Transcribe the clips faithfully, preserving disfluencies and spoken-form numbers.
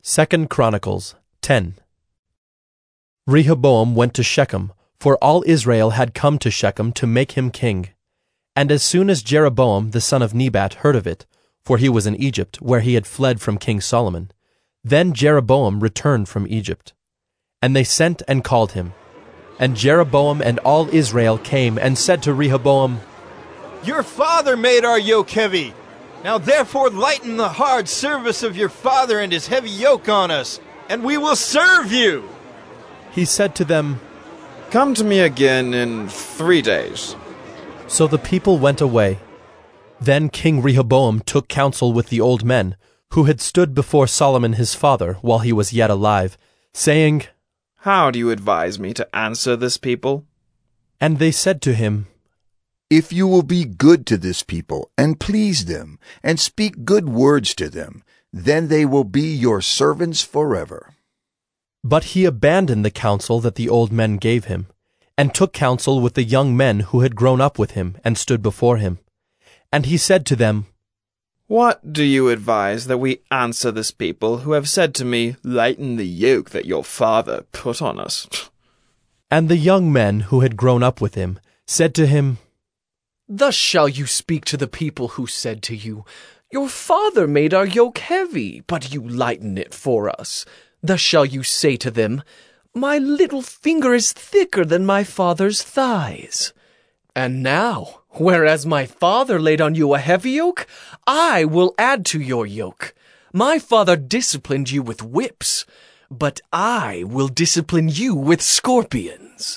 Second Chronicles ten. Rehoboam went to Shechem, for all Israel had come to Shechem to make him king. And as soon as Jeroboam the son of Nebat heard of it, for he was in Egypt, where he had fled from King Solomon, then Jeroboam returned from Egypt. And they sent and called him. And Jeroboam and all Israel came and said to Rehoboam, Your father made our yoke heavy. Now therefore lighten the hard service of your father and his heavy yoke on us, and we will serve you. He said to them, Come to me again in three days. So the people went away. Then King Rehoboam took counsel with the old men, who had stood before Solomon his father while he was yet alive, saying, How do you advise me to answer this people? And they said to him, If you will be good to this people, and please them, and speak good words to them, then they will be your servants forever. But he abandoned the counsel that the old men gave him, and took counsel with the young men who had grown up with him and stood before him. And he said to them, What do you advise that we answer this people who have said to me, Lighten the yoke that your father put on us? And the young men who had grown up with him said to him, Thus shall you speak to the people who said to you, Your father made our yoke heavy, but you lighten it for us. Thus shall you say to them, My little finger is thicker than my father's thighs. And now, whereas my father laid on you a heavy yoke, I will add to your yoke. My father disciplined you with whips, but I will discipline you with scorpions.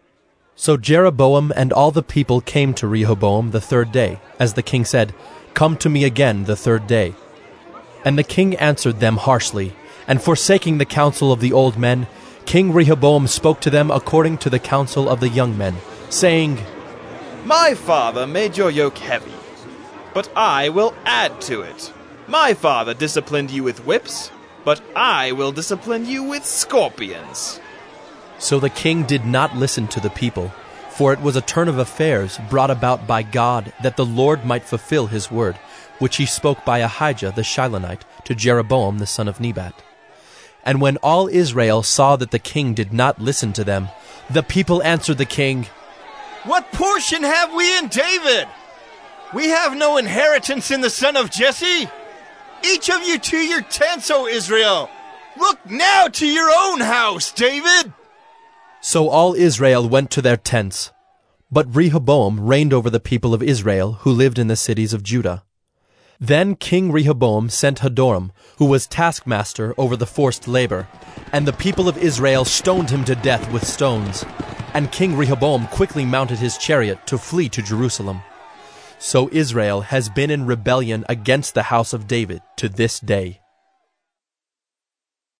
So Jeroboam and all the people came to Rehoboam the third day, as the king said, Come to me again the third day. And the king answered them harshly, and forsaking the counsel of the old men, King Rehoboam spoke to them according to the counsel of the young men, saying, My father made your yoke heavy, but I will add to it. My father disciplined you with whips, but I will discipline you with scorpions. So the king did not listen to the people, for it was a turn of affairs brought about by God that the Lord might fulfill his word, which he spoke by Ahijah the Shilonite to Jeroboam the son of Nebat. And when all Israel saw that the king did not listen to them, the people answered the king, What portion have we in David? We have no inheritance in the son of Jesse. Each of you to your tents, O Israel. Look now to your own house, David. So all Israel went to their tents. But Rehoboam reigned over the people of Israel who lived in the cities of Judah. Then King Rehoboam sent Hadoram, who was taskmaster over the forced labor, and the people of Israel stoned him to death with stones. And King Rehoboam quickly mounted his chariot to flee to Jerusalem. So Israel has been in rebellion against the house of David to this day.